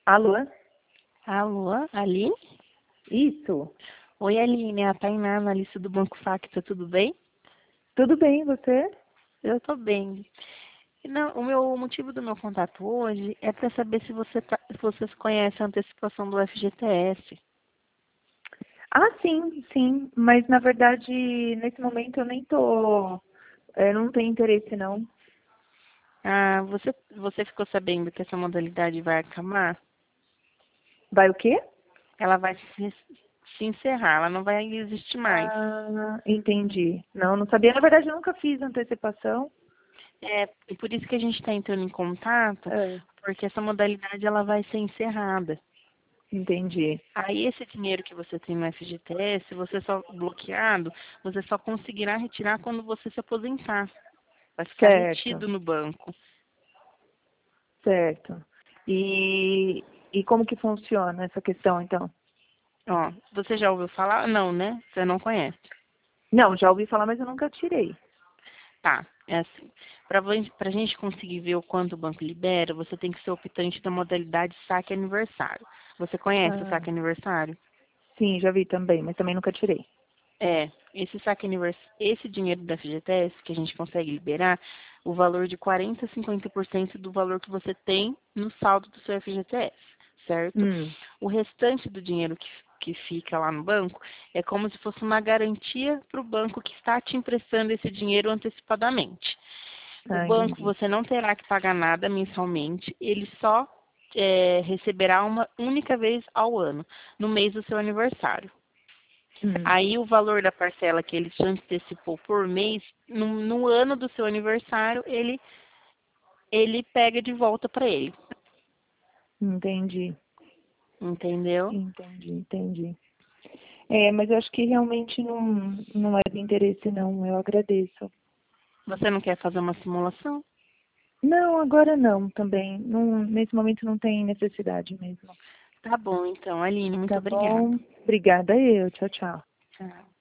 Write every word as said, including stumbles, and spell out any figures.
Alô? Alô, Aline? Isso. Oi, Aline, é a Tainá, analista do Banco Facta, tudo bem? Tudo bem, você? Eu tô bem. Não, o meu o motivo do meu contato hoje é para saber se você tá, se vocês conhecem a antecipação do F G T S. Ah, sim, sim. Mas na verdade, nesse momento eu nem tô. Eu não tenho interesse, não. Ah, você, você ficou sabendo que essa modalidade vai acabar? Vai o quê? Ela vai se, se encerrar, ela não vai existir mais. Ah, entendi. Não, não sabia. Na verdade, eu nunca fiz antecipação. É, e por isso que a gente está entrando em contato, É, porque essa modalidade ela vai ser encerrada. entendi. Aí esse dinheiro que você tem no F G T S, você só bloqueado, você só conseguirá retirar quando você se aposentar. Vai ficar Certo, retido no banco. certo. E, e como que funciona essa questão, então? Ó, você já ouviu falar? Não, né? Você não conhece. Não, já ouvi falar, mas eu nunca tirei. Tá, é assim. Para a gente conseguir ver o quanto o banco libera, você tem que ser optante da modalidade saque aniversário. Você conhece o Ah, saque aniversário? sim, já vi também, mas também nunca tirei. É, esse saque anivers... esse dinheiro da F G T S que a gente consegue liberar, o valor de quarenta a cinquenta por cento do valor que você tem no saldo do seu F G T S, certo? Hum, O restante do dinheiro que, que fica lá no banco é como se fosse uma garantia para o banco que está te emprestando esse dinheiro antecipadamente. O ah, banco entendi. você não terá que pagar nada mensalmente, ele só é, receberá uma única vez ao ano, no mês do seu aniversário. Hum. Aí o valor da parcela que ele te antecipou por mês, no, no ano do seu aniversário, ele, ele pega de volta para ele. Entendi, Entendeu? entendi, entendi. É, mas eu acho que realmente não, não é de interesse, não. Eu agradeço. Você não quer fazer uma simulação? Não, agora não, também. Não, nesse momento não tem necessidade mesmo. Tá bom, então, Aline, muito Tá obrigada. bom? Obrigada eu. Tchau, tchau. Tchau.